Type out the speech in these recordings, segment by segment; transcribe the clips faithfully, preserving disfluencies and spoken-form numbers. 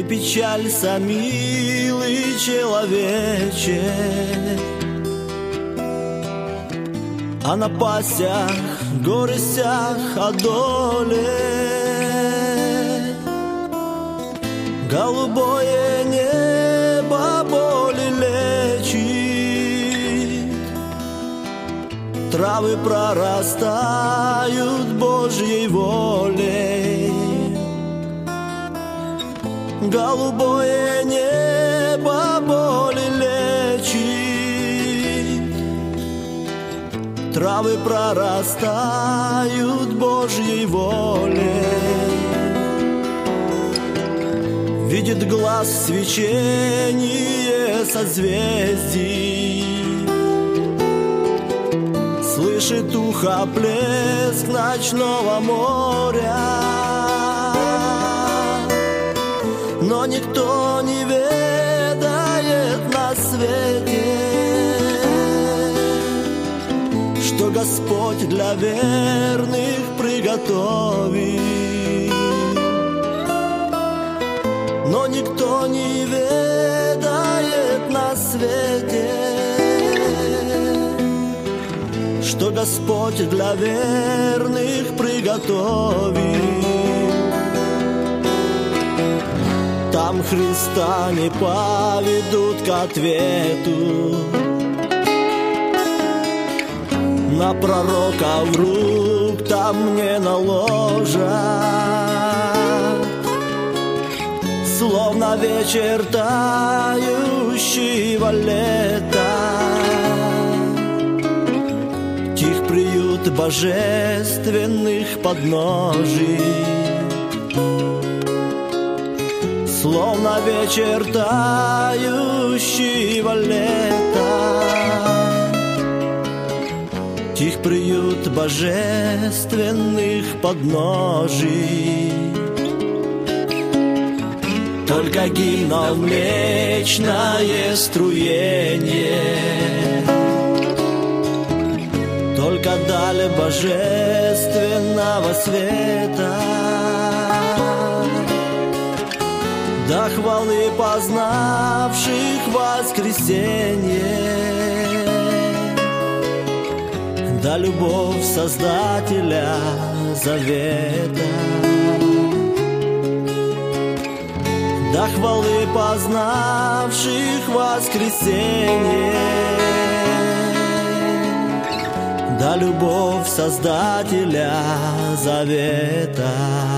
печалься, милый человече, о напастях, горестях, о доле. Голубое небо боли лечит, травы прорастают Божьей волей. Голубое небо боли лечит, травы прорастают Божьей волей. Видит глаз свечение созвездий, слышит ухо плеск ночного моря, но никто не ведает на свете, что Господь для верных приготовил. Но никто не ведает на свете, что Господь для верных приготовил. Там Христа не поведут к ответу, на пророков рук там не наложат. Словно вечер тающего лета, тих приют божественных подножий. Словно вечер тающего лета, тих приют божественных подножий. Только гимном млечное струение, только даль божественного света, до хвалы познавших воскресенье, да любовь Создателя завета. До хвалы познавших воскресенье, да любовь Создателя завета.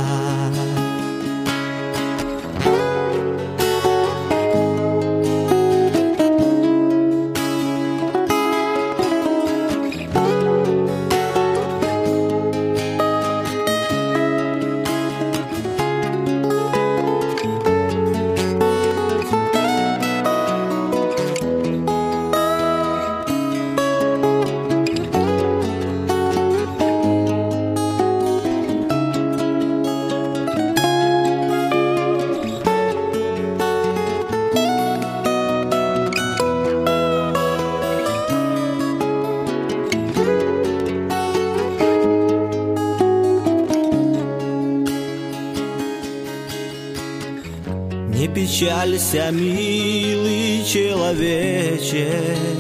Не печалься, милый человече,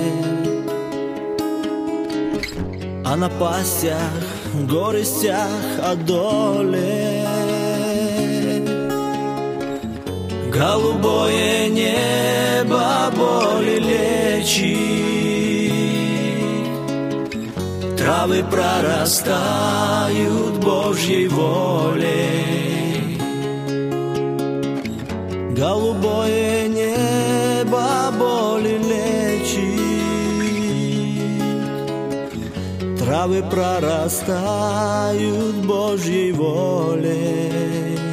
о напастях, горестях, о доле. Голубое небо боли лечит, травы прорастают Божьей волей. Голубое небо боли лечит, травы прорастают Божьей волей.